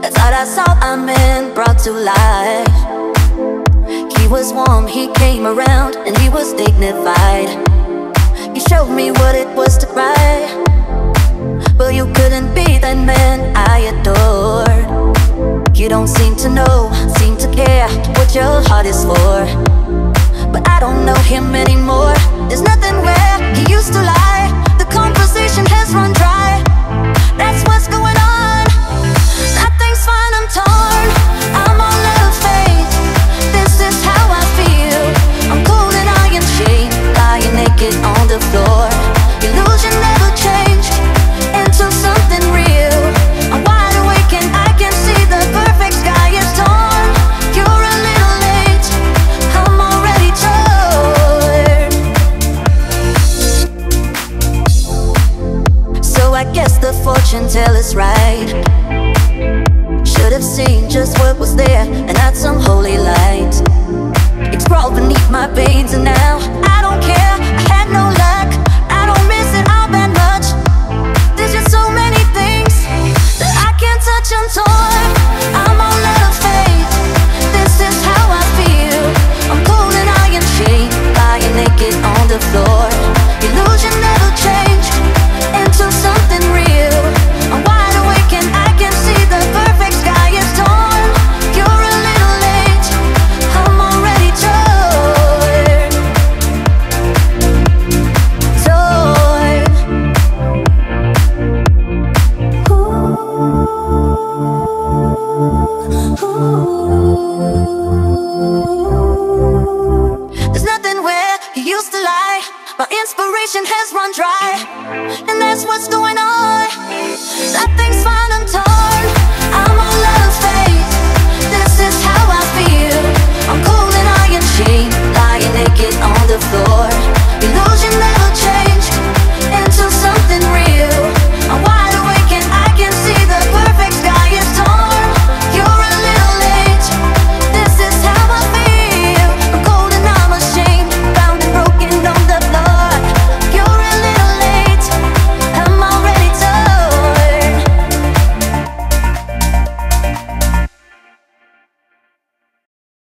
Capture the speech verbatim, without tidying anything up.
I thought I saw a man brought to life. He was warm, he came around, and he was dignified. He showed me what it was to cry, but you couldn't be that man I adored. You don't seem to know, seem to care what your heart is for, but I don't know him anymore. There's nothing where he used to lie. The conversation has run dry. That's what's going on. Nothing's fine, I'm torn. I'm all out of faith. This is how I feel. I'm cold and iron chained, lying naked on the floor. Illusion never changed into something real. I'm wide awake and I can see the perfect sky is torn. You're a little late, I'm already torn. So I guess the fortune teller's right. Should have seen just what was there and not some holy light. It's crawled beneath my veins and now I don't care. I had no luck, I don't miss it all that much. There's just so many things that I can't touch. I'm torn, I'm all out of faith. This is how I feel. I'm cold and iron chained, lying naked on the floor. Illusion never changed into something real. I'm wide awake and I can see the perfect sky is torn. You're a little late, I'm already torn. Torn. Ooh, ooh. There's nothing where you used to lie. My inspiration has run dry, and that's what's going on. Nothing's fine, I'm